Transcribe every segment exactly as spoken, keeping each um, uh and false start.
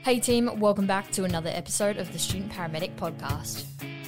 Hey team, welcome back to another episode of the Student Paramedic Podcast.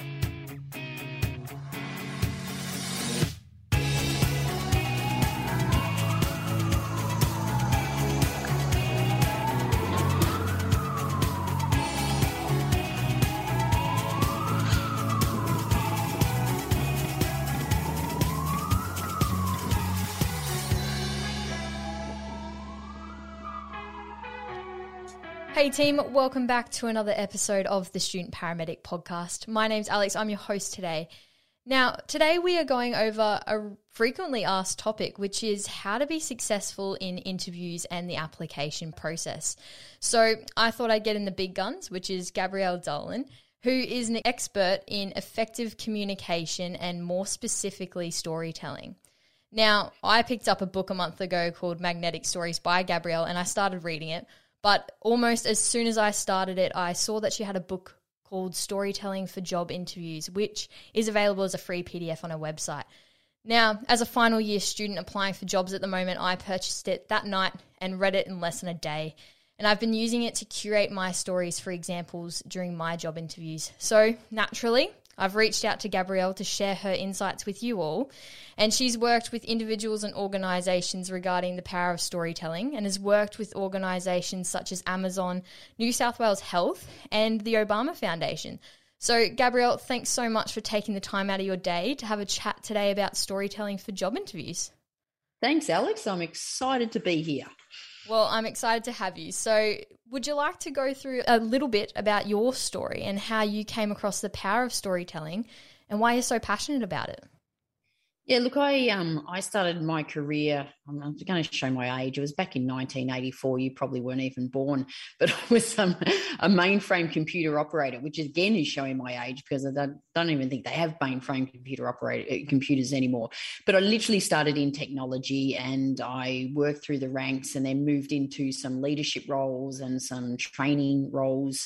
Hey team, welcome back to another episode of the Student Paramedic Podcast. My name's Alex, I'm your host today. Now, today we are going over a frequently asked topic, which is how to be successful in interviews and the application process. So I thought I'd get in the big guns, which is Gabrielle Dolan, who is an expert in effective communication and more specifically storytelling. Now, I picked up a book a month ago called Magnetic Stories by Gabrielle and I started reading it. But almost as soon as I started it, I saw that she had a book called Storytelling for Job Interviews, which is available as a free P D F on her website. Now, as a final year student applying for jobs at the moment, I purchased it that night and read it in less than a day. And I've been using it to curate my stories for examples during my job interviews. So naturally, I've reached out to Gabrielle to share her insights with you all, and she's worked with individuals and organisations regarding the power of storytelling and has worked with organisations such as Amazon, New South Wales Health and the Obama Foundation. So Gabrielle, thanks so much for taking the time out of your day to have a chat today about storytelling for job interviews. Thanks, Alex. I'm excited to be here. Well, I'm excited to have you. So would you like to go through a little bit about your story and how you came across the power of storytelling and why you're so passionate about it? Yeah, look, I um I started my career, I'm going to show my age, it was back in nineteen eighty-four, you probably weren't even born, but I was um, a mainframe computer operator, which again is showing my age because I don't, don't even think they have mainframe computer operator computers anymore. But I literally started in technology and I worked through the ranks and then moved into some leadership roles and some training roles.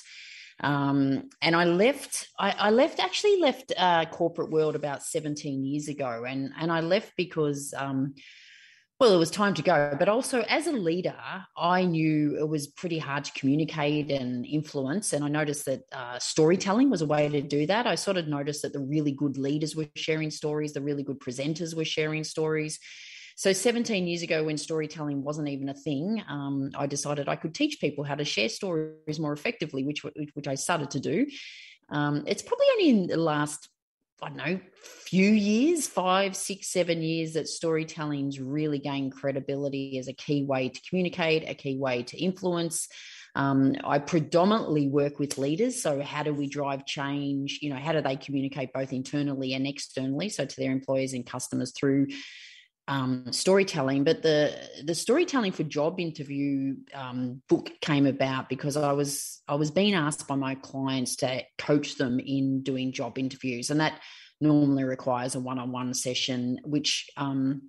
Um, and I left, I, I left, actually left uh corporate world about seventeen years ago. And, and I left because, um, well, it was time to go, but also as a leader, I knew it was pretty hard to communicate and influence. And I noticed that uh, storytelling was a way to do that. I sort of noticed that the really good leaders were sharing stories, the really good presenters were sharing stories. So seventeen years ago, when storytelling wasn't even a thing, um, I decided I could teach people how to share stories more effectively, which which I started to do. Um, it's probably only in the last, I don't know, few years, five, six, seven years, that storytelling's really gained credibility as a key way to communicate, a key way to influence. Um, I predominantly work with leaders. So how do we drive change? You know, how do they communicate both internally and externally? So to their employees and customers through Um, storytelling. But the the storytelling for job interview um, book came about because I was I was being asked by my clients to coach them in doing job interviews, and that normally requires a one-on-one session, which um,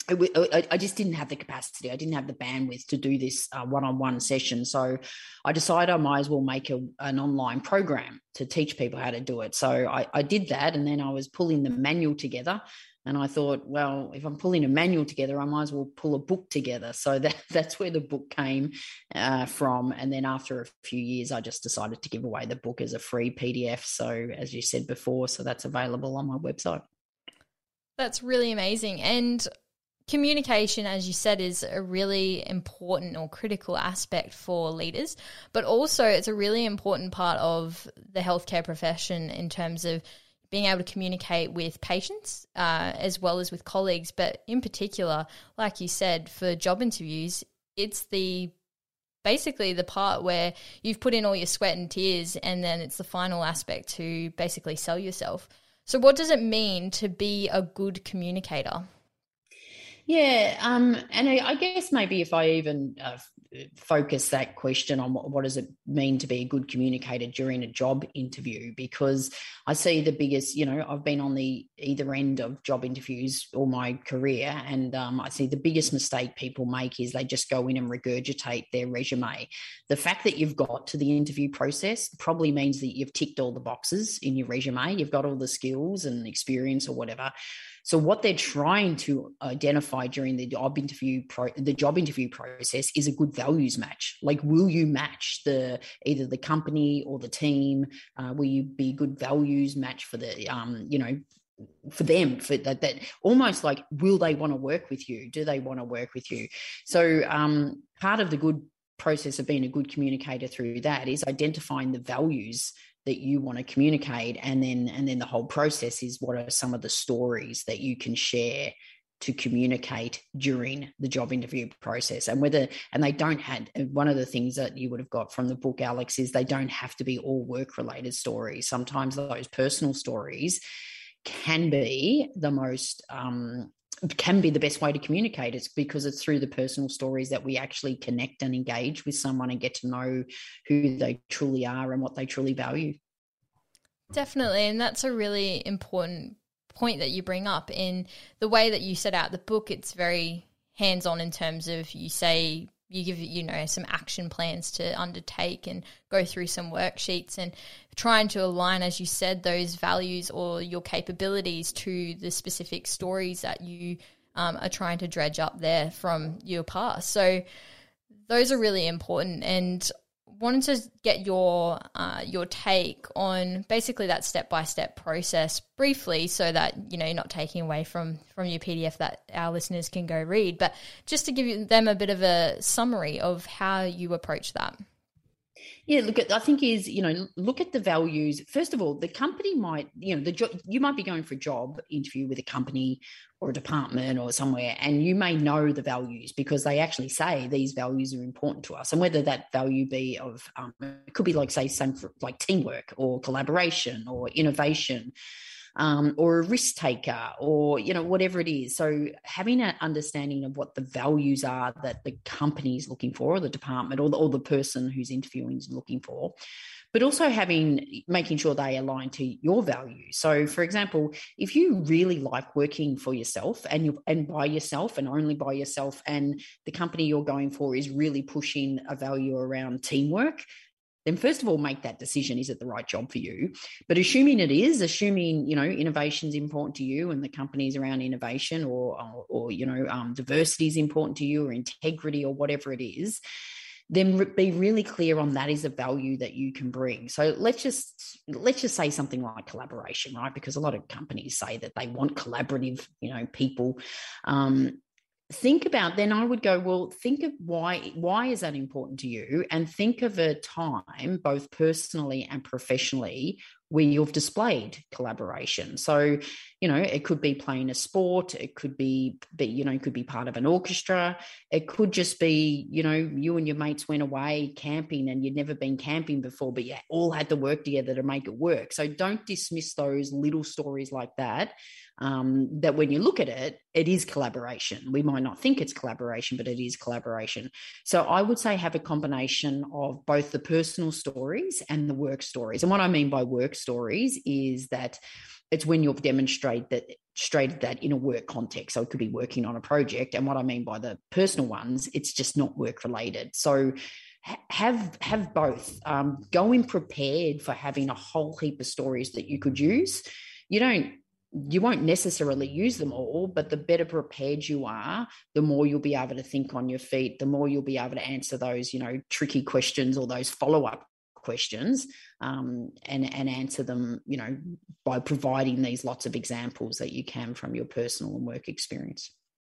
I, I just didn't have the capacity. I didn't have the bandwidth to do this uh, one-on-one session. So I decided I might as well make a, an online program to teach people how to do it. So I, I did that, and then I was pulling the manual together. And I thought, well, if I'm pulling a manual together, I might as well pull a book together. So that, that's where the book came uh, from. And then after a few years, I just decided to give away the book as a free P D F. So as you said before, so that's available on my website. That's really amazing. And communication, as you said, is a really important or critical aspect for leaders, but also it's a really important part of the healthcare profession in terms of being able to communicate with patients uh, as well as with colleagues. But in particular, like you said, for job interviews, it's the basically the part where you've put in all your sweat and tears, and then it's the final aspect to basically sell yourself. So what does it mean to be a good communicator? Yeah, um, and I, I guess maybe if I even uh, focus that question on what, what does it mean to be a good communicator during a job interview, because I see the biggest, you know, I've been on the either end of job interviews all my career, and um, I see the biggest mistake people make is they just go in and regurgitate their resume. The fact that you've got to the interview process probably means that you've ticked all the boxes in your resume, you've got all the skills and experience or whatever. So what they're trying to identify during the job interview pro, the job interview process is a good values match. Like, will you match the either the company or the team? Uh, will you be a good values match for the um, you know, for them, for that, that almost like, will they want to work with you? Do they want to work with you? So um, part of the good process of being a good communicator through that is identifying the values that you want to communicate, and then and then the whole process is, what are some of the stories that you can share to communicate during the job interview process. And whether and they don't have, one of the things that you would have got from the book, Alex, is they don't have to be all work related stories. Sometimes those personal stories can be the most um can be the best way to communicate. It's because it's through the personal stories that we actually connect and engage with someone and get to know who they truly are and what they truly value. Definitely. And that's a really important point that you bring up. In the way that you set out the book, it's very hands-on in terms of, you say, you give, you know, some action plans to undertake and go through some worksheets and trying to align, as you said, those values or your capabilities to the specific stories that you um, are trying to dredge up there from your past. So those are really important, and wanted to get your uh, your take on basically that step-by-step process briefly, so that, you know, you're not taking away from, from your P D F that our listeners can go read, but just to give them a bit of a summary of how you approach that. Yeah, look at, I think is, you know, look at the values. First of all, the company might, you know, the jo- you might be going for a job interview with a company or a department or somewhere, and you may know the values because they actually say these values are important to us. And whether that value be of, um, it could be like, say, some for, like teamwork or collaboration or innovation, um, or a risk taker, or, you know, whatever it is. So having an understanding of what the values are that the company is looking for, or the department, or the, or the person who's interviewing is looking for, but also having, making sure they align to your values. So, for example, if you really like working for yourself and you and by yourself and only by yourself, and the company you're going for is really pushing a value around teamwork, then first of all, make that decision. Is it the right job for you? But assuming it is, assuming, you know, innovation is important to you and the company's around innovation, or, or, or you know, um, diversity is important to you, or integrity, or whatever it is, then be really clear on that is a value that you can bring. So let's just let's just say something like collaboration, right? Because a lot of companies say that they want collaborative, you know, people. Um, think about, then I would go, well, think of why, why is that important to you? And think of a time, both personally and professionally, where you've displayed collaboration. So, you know, it could be playing a sport, it could be, be, you know, it could be part of an orchestra. It could just be, you know, you and your mates went away camping and you'd never been camping before, but you all had to work together to make it work. So don't dismiss those little stories like that. Um, that when you look at it, it is collaboration. We might not think it's collaboration, but it is collaboration. So I would say have a combination of both the personal stories and the work stories. And what I mean by work stories is that it's when you've demonstrated that, demonstrated that in a work context. So it could be working on a project. And what I mean by the personal ones, it's just not work related. So have have both. Um, go in prepared for having a whole heap of stories that you could use. You don't You won't necessarily use them all, but the better prepared you are, the more you'll be able to think on your feet, the more you'll be able to answer those, you know, tricky questions or those follow-up questions, um, and, and answer them, you know, by providing these lots of examples that you can from your personal and work experience.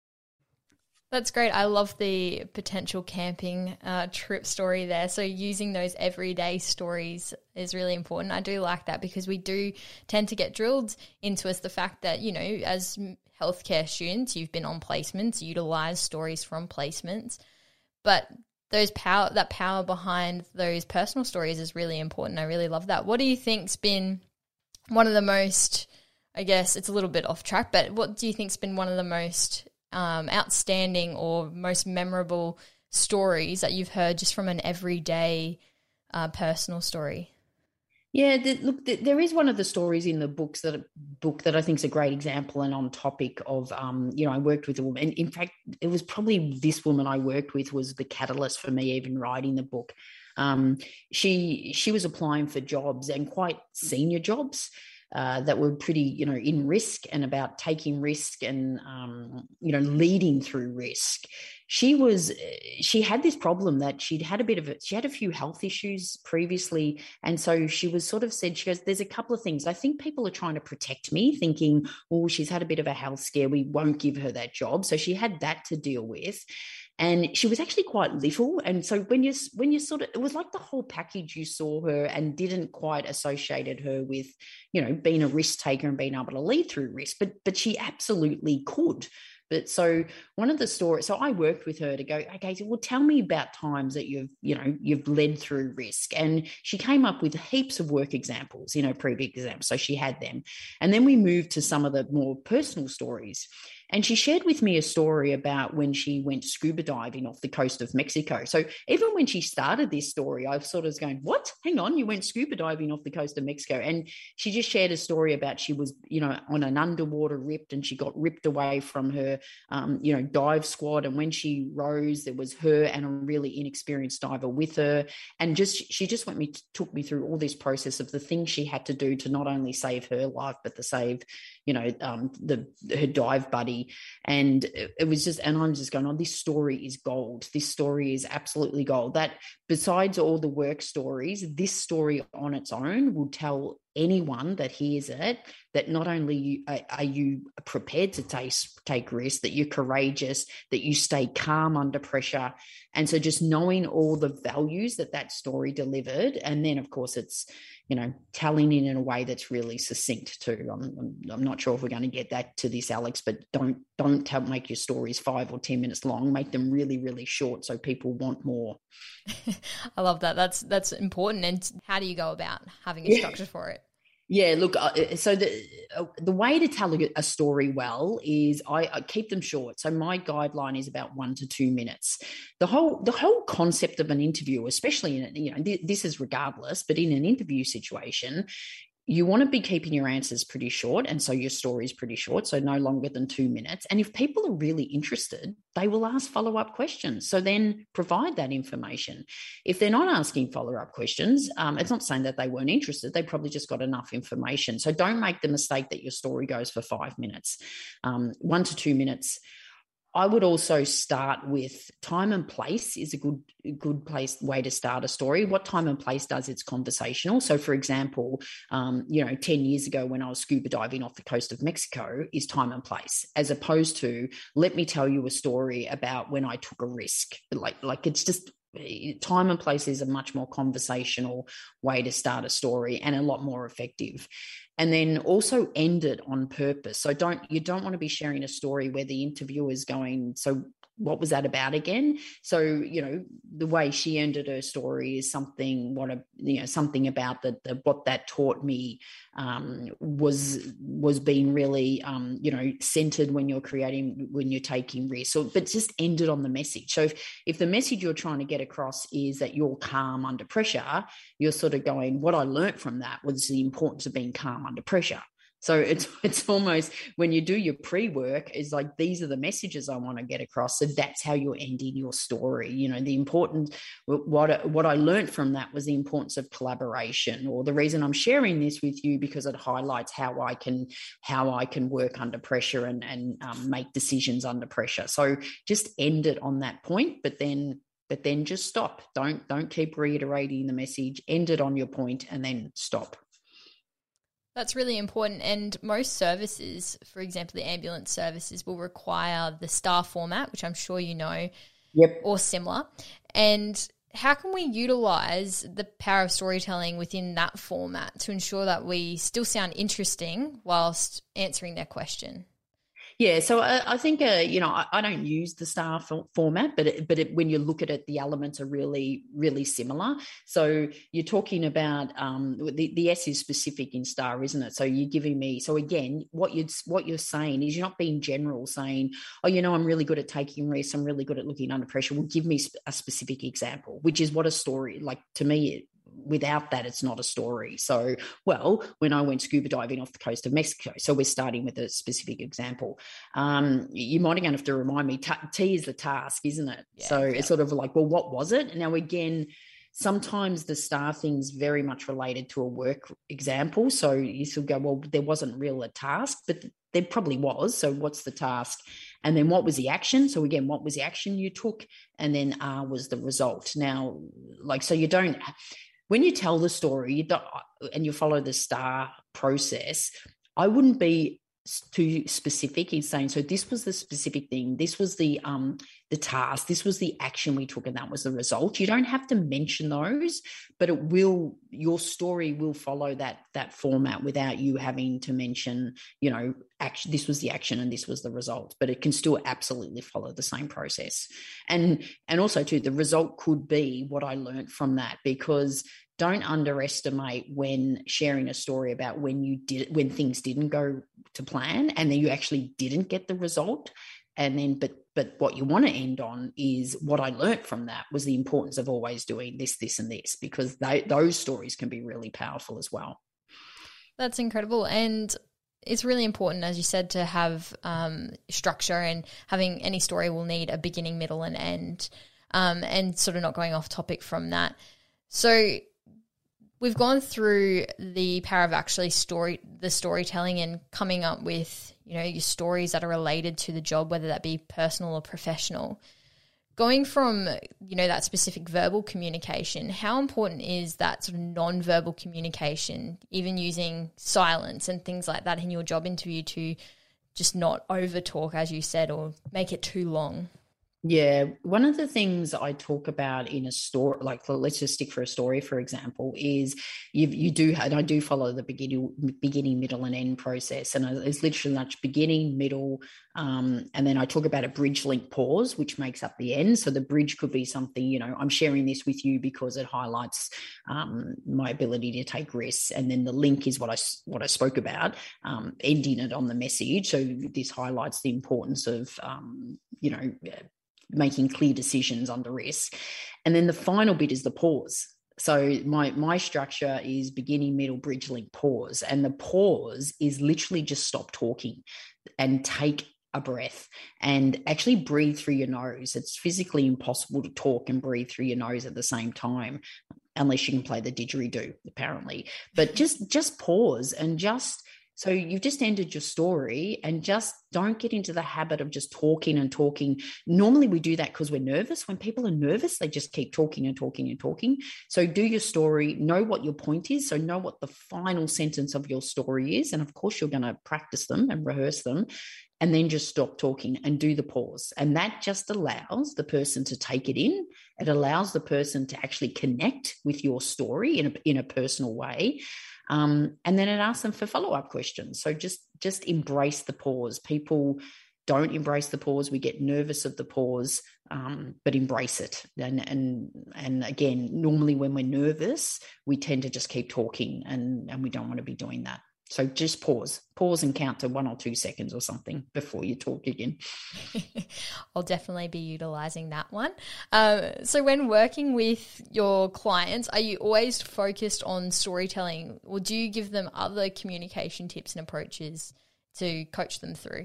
That's great. I love the potential camping uh, trip story there. So using those everyday stories is really important. I do like that because we do tend to get drilled into us the fact that, you know, as healthcare students, you've been on placements, utilize stories from placements, but those power, that power behind those personal stories is really important. I really love that. What do you think's been one of the most, I guess it's a little bit off track, but what do you think's been one of the most Um, outstanding or most memorable stories that you've heard just from an everyday uh, personal story? Yeah, the, look, the, there is one of the stories in the books that book that I think is a great example and on topic of, um, you know, I worked with a woman. And in fact, it was probably this woman I worked with was the catalyst for me even writing the book. Um, she she was applying for jobs and quite senior jobs. uh, that were pretty, you know, in risk and about taking risk and, um, you know, leading through risk. She was, she had this problem that she'd had a bit of it. She had a few health issues previously. And so she was sort of said, she goes, there's a couple of things. I think people are trying to protect me, thinking, oh, she's had a bit of a health scare. We won't give her that job. So she had that to deal with. And she was actually quite little. And so when you, when you sort of, it was like the whole package, you saw her and didn't quite associated her with, you know, being a risk taker and being able to lead through risk, but, but she absolutely could. But so one of the stories, so I worked with her to go, okay, so well, tell me about times that you've, you know, you've led through risk. And she came up with heaps of work examples, you know, previous examples. So she had them. And then we moved to some of the more personal stories. And she shared with me a story about when she went scuba diving off the coast of Mexico. So even when she started this story, I sort of was going, what? Hang on, you went scuba diving off the coast of Mexico. And she just shared a story about she was, you know, on an underwater ripped and she got ripped away from her, um, you know, dive squad. And when she rose, there was her and a really inexperienced diver with her. And just, she just went me, took me through all this process of the things she had to do to not only save her life, but to save, you know, um, the her dive buddy. And it was just, and I'm just going, oh, this story is gold. This story is absolutely gold. That besides all the work stories, this story on its own will tell anyone that hears it that not only are you prepared to take, take risks, that you're courageous, that you stay calm under pressure. And so just knowing all the values that that story delivered. And then, of course, it's, you know, telling it in a way that's really succinct too. I'm, I'm, I'm not sure if we're going to get that to this, Alex, but don't don't tell, make your stories five or ten minutes long. Make them really, really short so people want more. I love that. That's that's important. And how do you go about having a structure yeah. for it? Yeah, look, uh, so the uh, the way to tell a, a story well is I, I keep them short. So my guideline is about one to two minutes. The whole the whole concept of an interview, especially in, you know, th- this is regardless, but in an interview situation, you want to be keeping your answers pretty short. And so your story is pretty short, so no longer than two minutes. And if people are really interested, they will ask follow-up questions. So then provide that information. If they're not asking follow-up questions, um, it's not saying that they weren't interested. They probably just got enough information. So don't make the mistake that your story goes for five minutes, um, one to two minutes. I would also start with time and place is a good good place way to start a story. What time and place does, it's conversational. So, for example, um, you know, ten years ago when I was scuba diving off the coast of Mexico is time and place, as opposed to let me tell you a story about when I took a risk. Like, like it's just time and place is a much more conversational way to start a story and a lot more effective. And then also end it on purpose. So don't you don't want to be sharing a story where the interviewer is going, so what was that about again? So, you know, the way she ended her story is something, what a, you know, something about the, the what that taught me um, was, was being really, um, you know, centered when you're creating, when you're taking risks. So, but just end it on the message. So if, if the message you're trying to get across is that you're calm under pressure, you're sort of going, what I learned from that was the importance of being calm under pressure. So it's it's almost when you do your pre-work, is like, these are the messages I want to get across. So that's how you're ending your story. You know, the important, what, what I learned from that was the importance of collaboration, or the reason I'm sharing this with you because it highlights how I can, how I can work under pressure and, and um, make decisions under pressure. So just end it on that point, but then but then just stop. Don't, don't keep reiterating the message, end it on your point and then stop. That's really important. And most services, for example, the ambulance services, will require the STAR format, which I'm sure you know, yep, or similar. And how can we utilize the power of storytelling within that format to ensure that we still sound interesting whilst answering their question? Yeah, so I, I think, uh, you know, I, I don't use the STAR f- format, but it, but it, when you look at it, the elements are really, really similar. So you're talking about um, the, the S is specific in STAR, isn't it? So you're giving me, so again, what you'd, what you're saying is you're not being general, saying, oh, you know, I'm really good at taking risks, I'm really good at looking under pressure. Well, give me a specific example, which is what a story, like to me, it, without that, it's not a story. So, well, when I went scuba diving off the coast of Mexico, so we're starting with a specific example. Um, you might again have to remind me, t, T is the task, isn't it? Yeah, so yeah. It's sort of like, well, what was it? Now, again, sometimes the star thing's very much related to a work example. So you still go, well, there wasn't really a task, but there probably was. So what's the task? And then what was the action? So again, what was the action you took? And then R was the result. Now, like, so you don't, when you tell the story you don't, and you follow the star process, I wouldn't be too specific in saying, so this was the specific thing, this was the um the task, this was the action we took, and that was the result. You don't have to mention those, but it will, your story will follow that that format without you having to mention, you know, action, this was the action and this was the result, but it can still absolutely follow the same process. And and also too, the result could be what I learned from that, because don't underestimate when sharing a story about when you did, when things didn't go to plan and then you actually didn't get the result. And then, but, but what you want to end on is what I learned from that was the importance of always doing this, this, and this, because they, those stories can be really powerful as well. That's incredible. And it's really important, as you said, to have um, structure, and having any story will need a beginning, middle, and end, um, and sort of not going off topic from that. So we've gone through the power of actually story, the storytelling, and coming up with, you know, your stories that are related to the job, whether that be personal or professional. Going from, you know, that specific verbal communication, how important is that sort of non-verbal communication, even using silence and things like that in your job interview to just not over talk, as you said, or make it too long? Yeah, one of the things I talk about in a story, like let's just stick for a story, for example, is you you do, and I do follow the beginning, beginning, middle, and end process, and it's literally much beginning, middle, um, and then I talk about a bridge, link, pause, which makes up the end. So the bridge could be something, you know, I'm sharing this with you because it highlights um, my ability to take risks, and then the link is what I what I spoke about, um, ending it on the message. So this highlights the importance of, um, you know, making clear decisions under risk. And then the final bit is the pause. So my my structure is beginning, middle, bridge, link, pause. And the pause is literally just stop talking and take a breath and actually breathe through your nose. It's physically impossible to talk and breathe through your nose at the same time, unless you can play the didgeridoo, apparently. But just just pause and just, so you've just ended your story, and just don't get into the habit of just talking and talking. Normally we do that because we're nervous. When people are nervous, they just keep talking and talking and talking. So do your story, know what your point is. So know what the final sentence of your story is. And of course, you're going to practice them and rehearse them, and then just stop talking and do the pause. And that just allows the person to take it in. It allows the person to actually connect with your story in a, in a personal way. Um, and then it asks them for follow-up questions. So just, just embrace the pause. People don't embrace the pause. We get nervous of the pause, um, but embrace it. And, and, and again, normally when we're nervous, we tend to just keep talking, and, and we don't want to be doing that. So just pause, pause and count to one or two seconds or something before you talk again. I'll definitely be utilizing that one. Um, so when working with your clients, are you always focused on storytelling, or do you give them other communication tips and approaches to coach them through?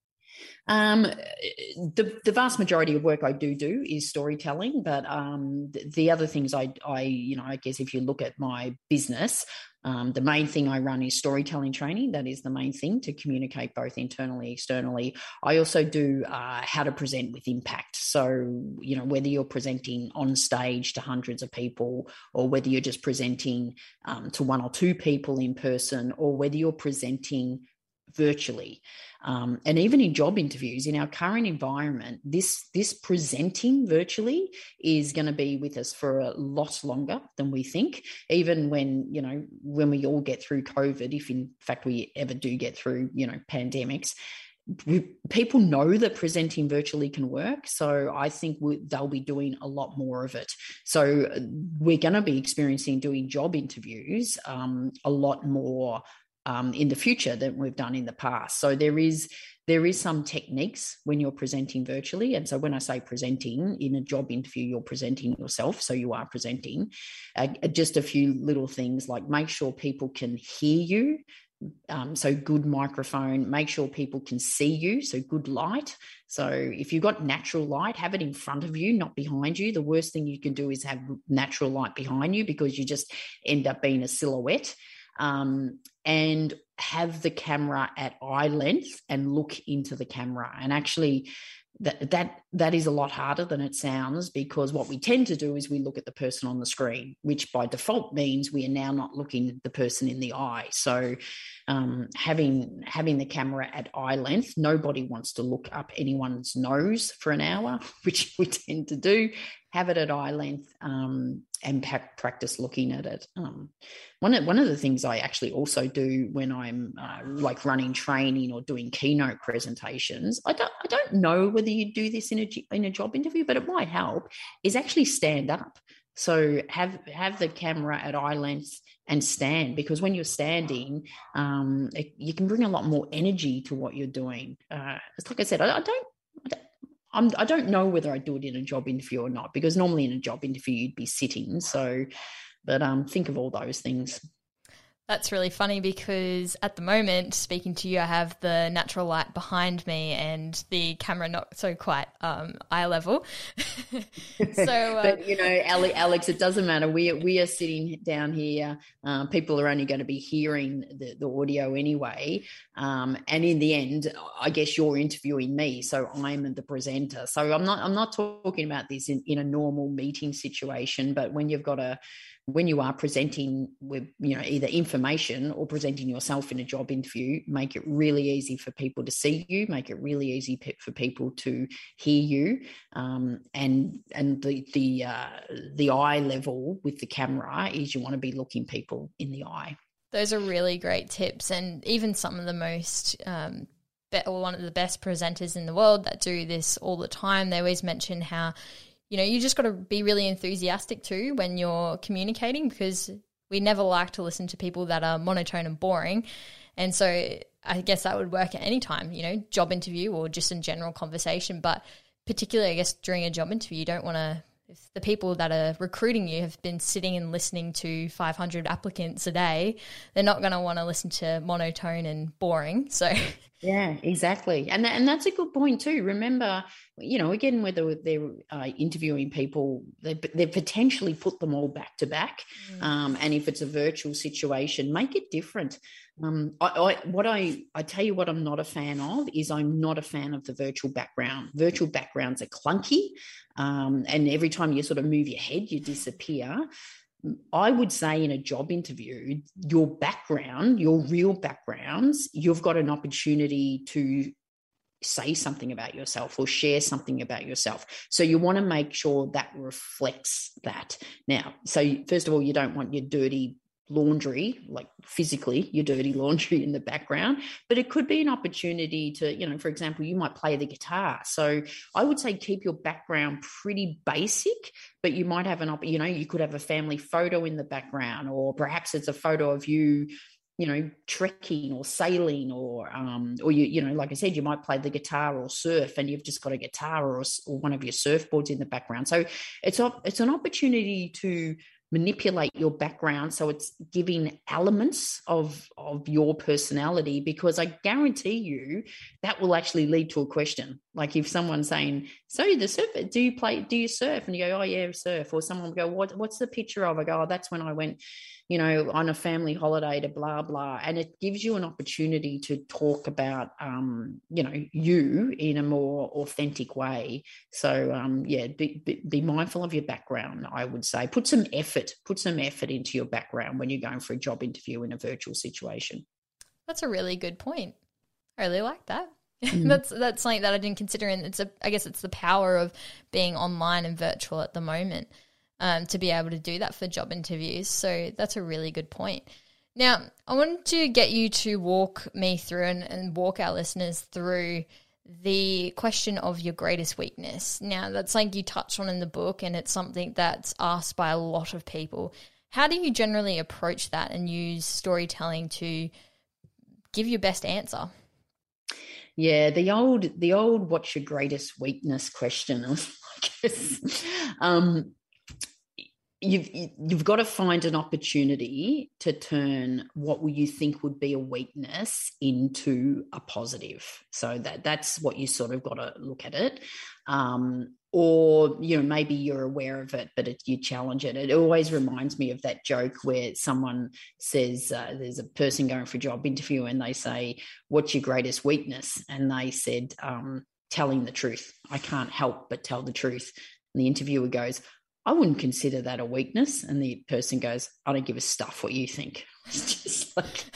Um, the, the vast majority of work I do do is storytelling, but um, the, the other things I, I, you know, I guess if you look at my business, um, the main thing I run is storytelling training. That is the main thing to communicate both internally, externally. I also do uh, how to present with impact. So, you know, whether you're presenting on stage to hundreds of people, or whether you're just presenting um, to one or two people in person, or whether you're presenting virtually. Um, and even in job interviews, in our current environment, this, this presenting virtually is going to be with us for a lot longer than we think. Even when, you know, when we all get through COVID, if in fact we ever do get through, you know, pandemics, we, people know that presenting virtually can work. So I think we, they'll be doing a lot more of it. So we're going to be experiencing doing job interviews um, a lot more Um, in the future than we've done in the past. So there is there is some techniques when you're presenting virtually. And so when I say presenting in a job interview, you're presenting yourself. So you are presenting uh, just a few little things, like make sure people can hear you Um, so good microphone, make sure people can see you. So good light. So if you've got natural light, have it in front of you, not behind you. The worst thing you can do is have natural light behind you, because you just end up being a silhouette. Um, and have the camera at eye length and look into the camera. And actually, that that that is a lot harder than it sounds, because what we tend to do is we look at the person on the screen, which by default means we are now not looking the person in the eye. So um, having having the camera at eye length, nobody wants to look up anyone's nose for an hour, which we tend to do. Have it at eye length um, and pa- practice looking at it. Um, one of, one of the things I actually also do when I'm uh, like running training or doing keynote presentations, I don't I don't know whether you do this in a in a job interview, but it might help, is actually stand up. So have have the camera at eye length and stand, because when you're standing, um, it, you can bring a lot more energy to what you're doing. Uh, it's like I said, I, I don't. I don't I'm, I don't know whether I do it in a job interview or not, because normally in a job interview you'd be sitting. So, but um, think of all those things. That's really funny, because at the moment, speaking to you, I have the natural light behind me and the camera not so quite um, eye level. so, uh, but you know, Alex, it doesn't matter. We we are sitting down here. Um, people are only going to be hearing the, the audio anyway. Um, and in the end, I guess you're interviewing me, so I'm the presenter. So I'm not I'm not talking about this in, in a normal meeting situation, but when you've got a when you are presenting with, you know, either information or presenting yourself in a job interview, make it really easy for people to see you, make it really easy for people to hear you. Um, and and the the uh, the eye level with the camera is you want to be looking people in the eye. Those are really great tips. And even some of the most um, be- or one of the best presenters in the world that do this all the time, they always mention how, you know, you just got to be really enthusiastic too when you're communicating, because we never like to listen to people that are monotone and boring. And so I guess that would work at any time, you know, job interview or just in general conversation. But particularly, I guess, during a job interview, you don't want to, if the people that are recruiting you have been sitting and listening to five hundred applicants a day, they're not going to want to listen to monotone and boring. So yeah, exactly. And, that, and that's a good point too. Remember, you know, again, whether they're uh, interviewing people, they, they potentially put them all back to back. Mm. Um, and if it's a virtual situation, make it different. Um, I, I, what I, I tell you what I'm not a fan of is I'm not a fan of the virtual background. Virtual backgrounds are clunky. Um, and every time you sort of move your head, you disappear. I would say in a job interview, your background, your real backgrounds, you've got an opportunity to say something about yourself or share something about yourself. So you want to make sure that reflects that. Now, so first of all, you don't want your dirty laundry, like physically your dirty laundry in the background, but it could be an opportunity to, you know, for example, you might play the guitar. So I would say keep your background pretty basic, but you might have an, op- you know, you could have a family photo in the background, or perhaps it's a photo of you, you know, trekking or sailing, or, um, or you, you know, like I said, you might play the guitar or surf, and you've just got a guitar or, or one of your surfboards in the background. So it's a, it's an opportunity to manipulate your background so it's giving elements of of your personality, because I guarantee you that will actually lead to a question. Like if someone's saying, so the surf, do you play, do you surf? And you go, oh yeah, surf. Or someone will go, what, what's the picture of? I go, oh, that's when I went, you know, on a family holiday to blah, blah. And it gives you an opportunity to talk about, um, you know, you in a more authentic way. So, um, yeah, be, be, be mindful of your background, I would say. Put some effort, put some effort into your background when you're going for a job interview in a virtual situation. That's a really good point. I really like that. Mm. that's that's something that I didn't consider. And it's a, I guess it's the power of being online and virtual at the moment. Um, to be able to do that for job interviews. So that's a really good point. Now, I wanted to get you to walk me through and, and walk our listeners through the question of your greatest weakness. Now, that's something you touched on in the book, and it's something that's asked by a lot of people. How do you generally approach that and use storytelling to give your best answer? Yeah, the old, the old what's your greatest weakness question, I guess. Um, you've you've got to find an opportunity to turn what you think would be a weakness into a positive. So that that's what you sort of got to look at it. Um, or, you know, maybe you're aware of it, but it, you challenge it. It always reminds me of that joke where someone says, uh, there's a person going for a job interview and they say, what's your greatest weakness? And they said, um, telling the truth. I can't help but tell the truth. And the interviewer goes, I wouldn't consider that a weakness. And the person goes, I don't give a stuff what you think. It's just like,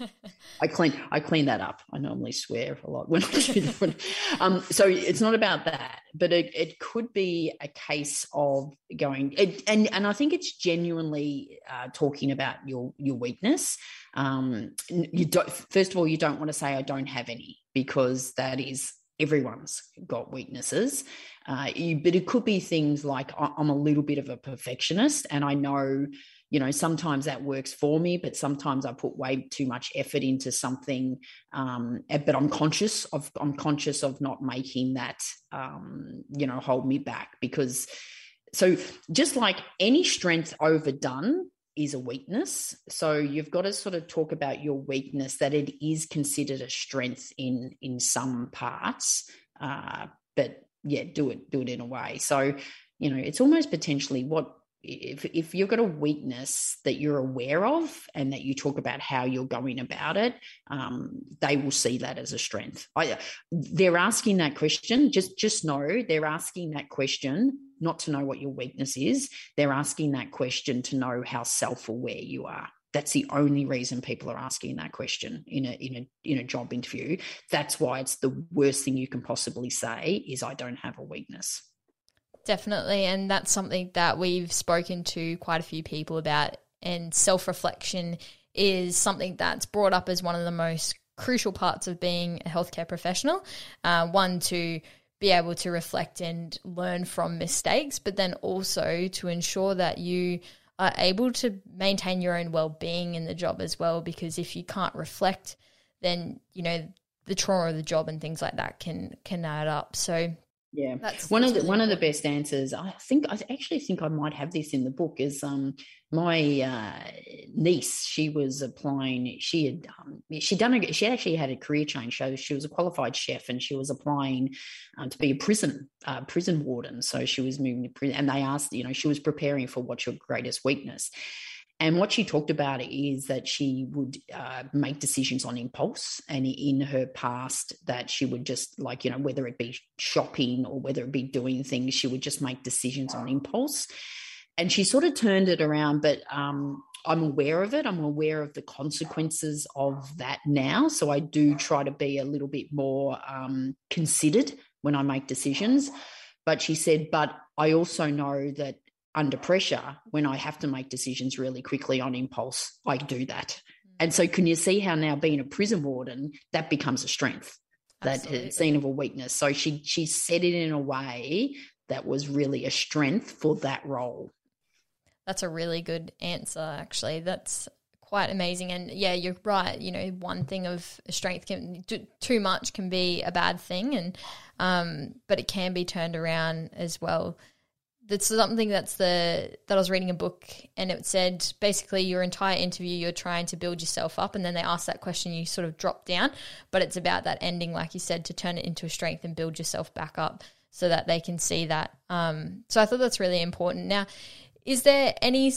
I clean, I clean that up. I normally swear a lot when I do that. Um, so it's not about that, but it, it could be a case of going, it, and, and I think it's genuinely uh, talking about your, your weakness. Um, you don't, first of all, you don't want to say, I don't have any, because that is, everyone's got weaknesses, uh, you, but it could be things like I'm a little bit of a perfectionist, and I know, you know, sometimes that works for me, but sometimes I put way too much effort into something, um, but I'm conscious of I'm conscious of not making that, um, you know, hold me back, because so just like any strength overdone is a weakness. So you've got to sort of talk about your weakness, that it is considered a strength in in some parts, uh, but yeah, do it do it in a way. So, you know, it's almost potentially what if if you've got a weakness that you're aware of and that you talk about how you're going about it, um, they will see that as a strength. I, they're asking that question. Just just know they're asking that question not to know what your weakness is. They're asking that question to know how self-aware you are. That's the only reason people are asking that question in a in a in a job interview. That's why it's the worst thing you can possibly say is, I don't have a weakness. Definitely, and that's something that we've spoken to quite a few people about, and self-reflection is something that's brought up as one of the most crucial parts of being a healthcare professional. Uh, one, to be able to reflect and learn from mistakes, but then also to ensure that you are able to maintain your own well-being in the job as well, because if you can't reflect, then, you know, the trauma of the job and things like that can can add up. So yeah, that's, one that's of the really one important. of the best answers, I think, I actually think I might have this in the book, is um my uh, niece. She was applying. She had um, she done a, she actually had a career change. So she was a qualified chef, and she was applying um, to be a prison uh, prison warden. So she was moving to prison, and they asked, you know, she was preparing for what's your greatest weakness. And what she talked about is that she would uh, make decisions on impulse, and in her past that she would just, like, you know, whether it be shopping or whether it be doing things, she would just make decisions on impulse. And she sort of turned it around, but um, I'm aware of it. I'm aware of the consequences of that now. So I do try to be a little bit more um, considered when I make decisions. But she said, but I also know that under pressure, when I have to make decisions really quickly on impulse, I do that. And so can you see how now being a prison warden, that becomes a strength, that it's seen of a weakness. So she she said it in a way that was really a strength for that role. That's a really good answer, actually. That's quite amazing. And yeah, you're right. You know, one thing of strength can do, too much can be a bad thing, and um, but it can be turned around as well. That's something that's the that I was reading a book, and it said basically your entire interview you're trying to build yourself up, and then they ask that question, you sort of drop down, but it's about that ending, like you said, to turn it into a strength and build yourself back up so that they can see that. Um, so I thought that's really important. Now, is there any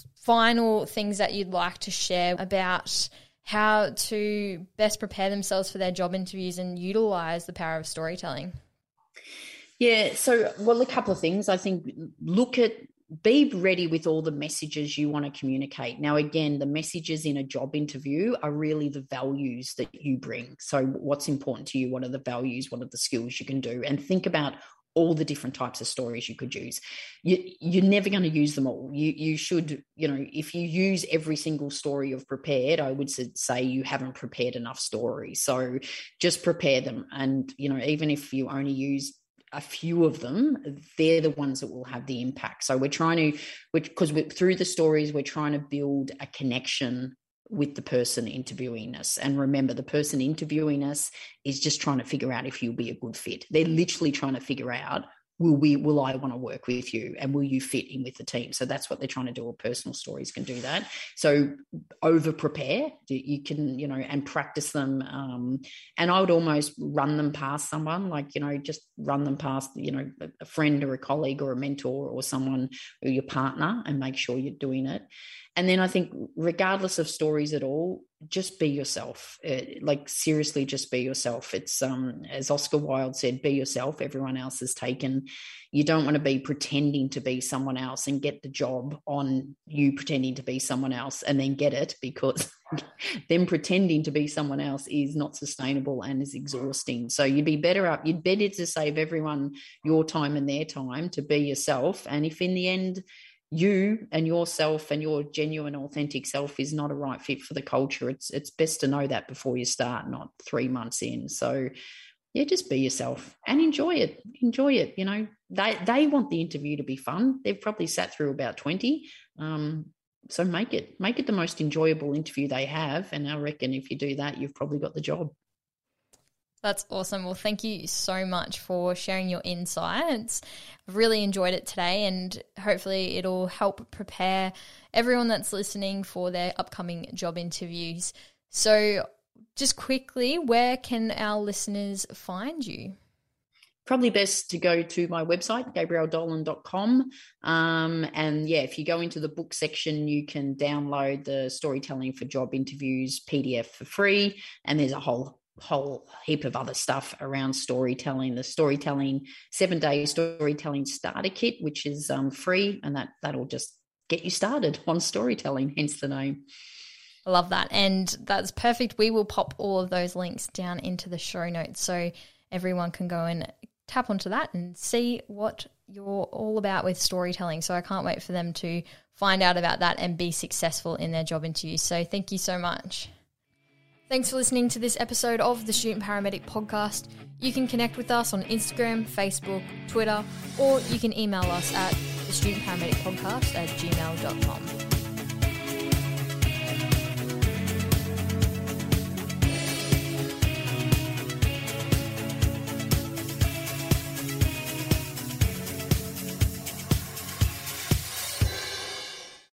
final things that you'd like to share about how to best prepare themselves for their job interviews and utilize the power of storytelling? Yeah, so, well, a couple of things. I think look at, be ready with all the messages you want to communicate. Now, again, the messages in a job interview are really the values that you bring. So what's important to you? What are the values? What are the skills you can do? And think about all the different types of stories you could use. You, you're never going to use them all. You, you should, you know, if you use every single story you've prepared, I would say you haven't prepared enough stories. So just prepare them. And, you know, even if you only use a few of them, they're the ones that will have the impact. So we're trying to, because through the stories, we're trying to build a connection with the person interviewing us. And remember, the person interviewing us is just trying to figure out if you'll be a good fit. They're literally trying to figure out will we, will I want to work with you, and will you fit in with the team? So that's what they're trying to do. Or personal stories can do that. So over prepare, you can, you know, and practice them. Um, and I would almost run them past someone, like, you know, just run them past, you know, a friend or a colleague or a mentor or someone, or your partner, and make sure you're doing it. And then I think regardless of stories at all, just be yourself. It, like seriously, just be yourself. It's um, as Oscar Wilde said, be yourself. Everyone else is taken. You don't want to be pretending to be someone else and get the job on you pretending to be someone else and then get it, because them pretending to be someone else is not sustainable and is exhausting. So you'd be better up. You'd better to save everyone your time and their time to be yourself. And if in the end, you and yourself and your genuine, authentic self is not a right fit for the culture, it's it's best to know that before you start, not three months in. So, yeah, just be yourself and enjoy it. Enjoy it. You know, they they want the interview to be fun. They've probably sat through about twenty. Um, so make it make it the most enjoyable interview they have. And I reckon if you do that, you've probably got the job. That's awesome. Well, thank you so much for sharing your insights. I've really enjoyed it today, and hopefully it'll help prepare everyone that's listening for their upcoming job interviews. So just quickly, where can our listeners find you? Probably best to go to my website, gabrielle dolan dot com. Um, and yeah, if you go into the book section, you can download the Storytelling for Job Interviews P D F for free. And there's a whole whole heap of other stuff around storytelling, the storytelling seven day storytelling starter kit, which is um, free, and that that'll just get you started on storytelling, hence the name. I love that, and that's perfect. We will pop all of those links down into the show notes so everyone can go and tap onto that and see what you're all about with storytelling. So I can't wait for them to find out about that and be successful in their job interviews. So thank you so much. Thanks for listening to this episode of the Student Paramedic Podcast. You can connect with us on Instagram, Facebook, Twitter, or you can email us at the student paramedic podcast at gmail dot com.